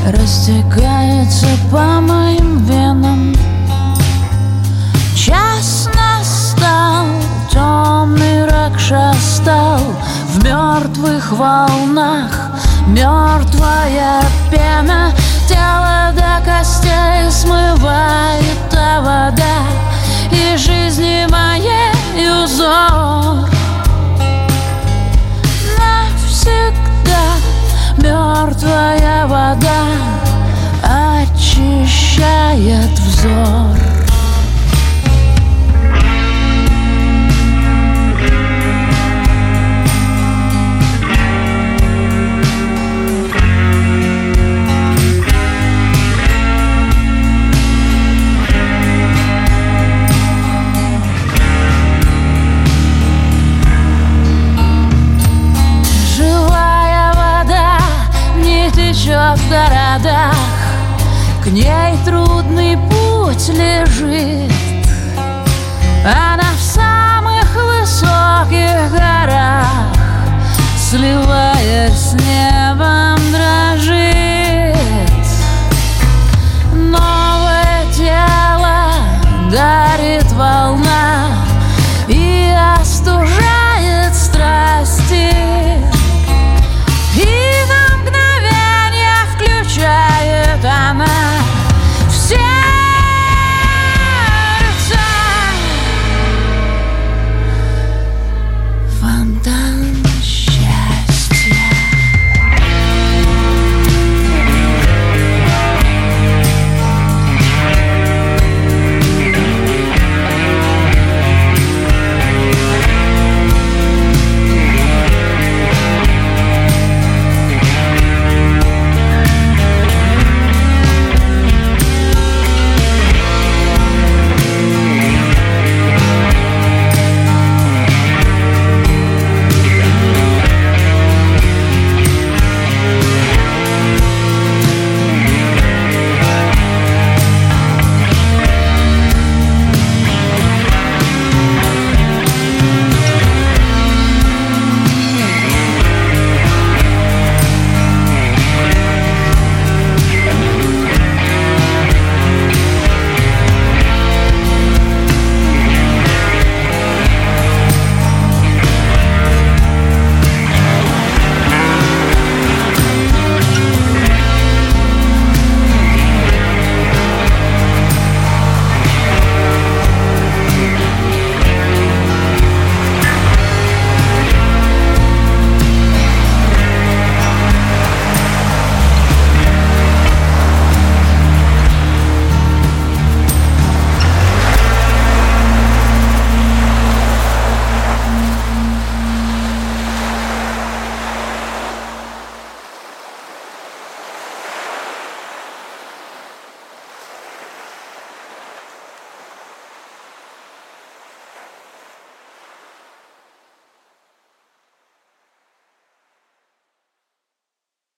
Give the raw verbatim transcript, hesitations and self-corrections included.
растекается по моим венам. Час настал, темный ракша стал в мертвых волнах. Мертвая пена тело до костей смывает та вода, и жизни моей узор навсегда. Мертвая вода очищает взор. В городах к ней трудный путь лежит. Она в самых высоких горах, сливаясь с небом,